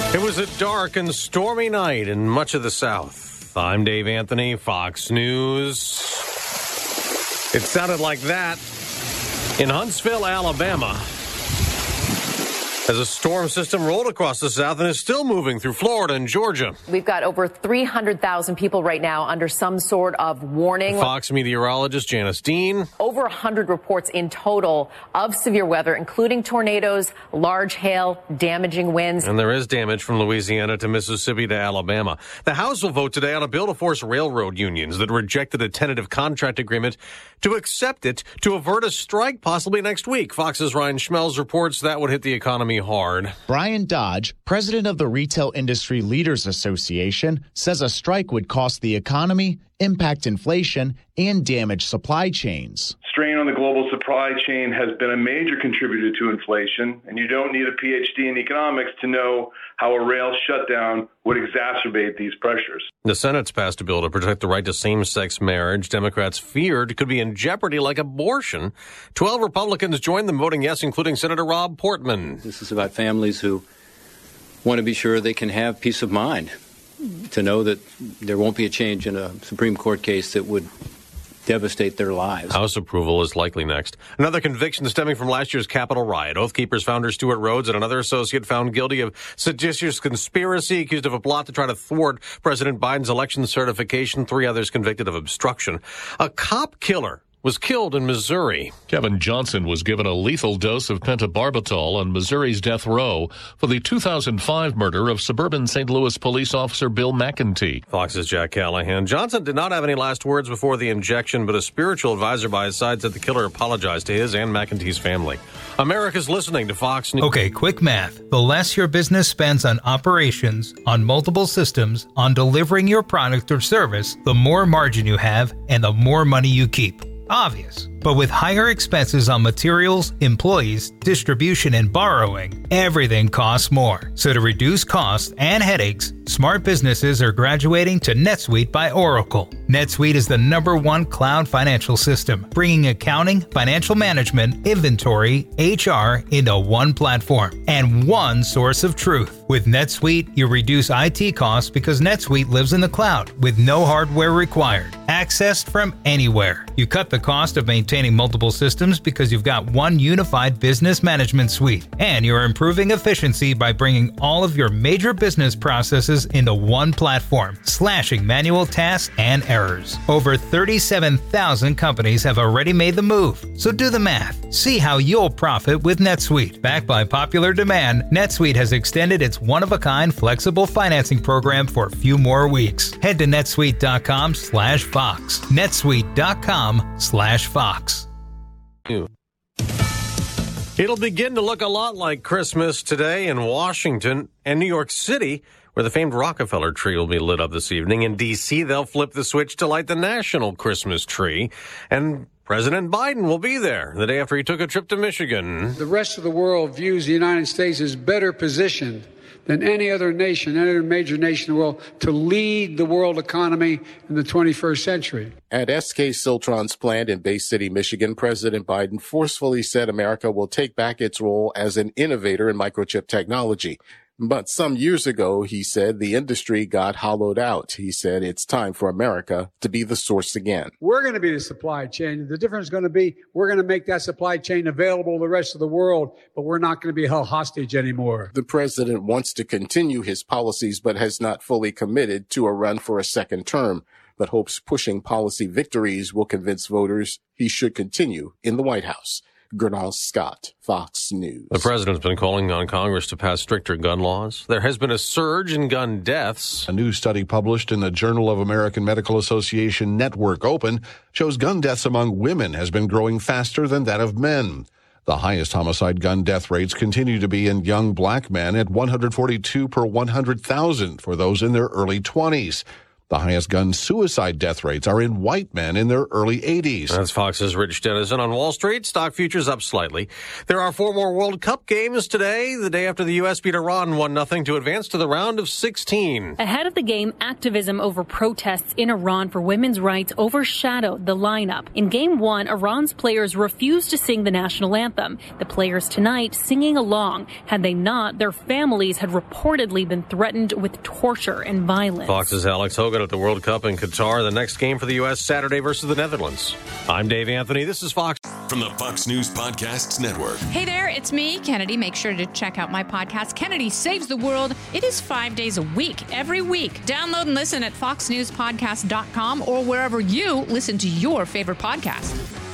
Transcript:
It was a dark and stormy night in much of the South. I'm Dave Anthony, Fox News. It sounded like that in Huntsville, Alabama, as a storm system rolled across the South and is still moving through Florida and Georgia. We've got over 300,000 people right now under some sort of warning. Fox meteorologist Janice Dean. Over 100 reports in total of severe weather, including tornadoes, large hail, damaging winds. And there is damage from Louisiana to Mississippi to Alabama. The House will vote today on a bill to force railroad unions that rejected a tentative contract agreement to accept it to avert a strike possibly next week. Fox's Ryan Schmelz reports that would hit the economy hard. Brian Dodge, president of the Retail Industry Leaders Association, says a strike would cost the economy, impact inflation, and damage supply chains. Strain on the global supply chain has been a major contributor to inflation, and you don't need a PhD in economics to know how a rail shutdown would exacerbate these pressures. The Senate's passed a bill to protect the right to same-sex marriage. Democrats feared could be in jeopardy like abortion. 12 Republicans joined them voting yes, including Senator Rob Portman. This is about families who want to be sure they can have peace of mind, to know that there won't be a change in a Supreme Court case that would devastate their lives. House approval is likely next. Another conviction stemming from last year's Capitol riot. Oath Keepers founder Stuart Rhodes and another associate found guilty of seditious conspiracy, accused of a plot to try to thwart President Biden's election certification. 3 others convicted of obstruction. A cop killer was killed in Missouri. Kevin Johnson was given a lethal dose of pentobarbital on Missouri's death row for the 2005 murder of suburban St. Louis police officer Bill McEntee. Fox's Jack Callahan. Johnson did not have any last words before the injection, but a spiritual advisor by his side said the killer apologized to his and McEntee's family. America's listening to Fox News. Okay, quick math. The less your business spends on operations, on multiple systems, on delivering your product or service, the more margin you have and the more money you keep. Obvious. But with higher expenses on materials, employees, distribution, and borrowing, everything costs more. So to reduce costs and headaches, smart businesses are graduating to NetSuite by Oracle. NetSuite is the #1 cloud financial system, bringing accounting, financial management, inventory, HR into one platform and one source of truth. With NetSuite, you reduce IT costs because NetSuite lives in the cloud with no hardware required. Accessed from anywhere. You cut the cost of maintaining multiple systems because you've got one unified business management suite. And you're improving efficiency by bringing all of your major business processes into one platform, slashing manual tasks and errors. Over 37,000 companies have already made the move. So do the math. See how you'll profit with NetSuite. Backed by popular demand, NetSuite has extended its one-of-a-kind flexible financing program for a few more weeks. Head to netsuite.com/Fox. netsuite.com/Fox. It'll begin to look a lot like Christmas today in Washington and New York City, where the famed Rockefeller tree will be lit up this evening. In D.C., they'll flip the switch to light the national Christmas tree. And President Biden will be there the day after he took a trip to Michigan. The rest of the world views the United States as better positioned than any other nation, any other major nation in the world, to lead the world economy in the 21st century. At SK Siltron's plant in Bay City, Michigan, President Biden forcefully said America will take back its role as an innovator in microchip technology. But some years ago, he said, the industry got hollowed out. He said it's time for America to be the source again. We're going to be the supply chain. The difference is going to be we're going to make that supply chain available to the rest of the world, but we're not going to be held hostage anymore. The president wants to continue his policies, but has not fully committed to a run for a second term, but hopes pushing policy victories will convince voters he should continue in the White House. Gernal Scott, Fox News. The president's been calling on Congress to pass stricter gun laws. There has been a surge in gun deaths. A new study published in the Journal of American Medical Association Network Open shows gun deaths among women has been growing faster than that of men. The highest homicide gun death rates continue to be in young black men at 142 per 100,000 for those in their early 20s. The highest gun suicide death rates are in white men in their early 80s. That's Fox's Rich Dennison. On Wall Street, stock futures up slightly. There are 4 more World Cup games today, the day after the U.S. beat Iran 1-0 to advance to the round of 16. Ahead of the game, activism over protests in Iran for women's rights overshadowed the lineup. In Game 1, Iran's players refused to sing the national anthem. The players tonight singing along. Had they not, their families had reportedly been threatened with torture and violence. Fox's Alex Hogan at the World Cup in Qatar. The next game for the U.S. Saturday versus the Netherlands. I'm Dave Anthony. This is Fox. From the Fox News Podcasts Network. Hey there, it's me, Kennedy. Make sure to check out my podcast, Kennedy Saves the World. It is 5 days a week, every week. Download and listen at foxnewspodcast.com or wherever you listen to your favorite podcast.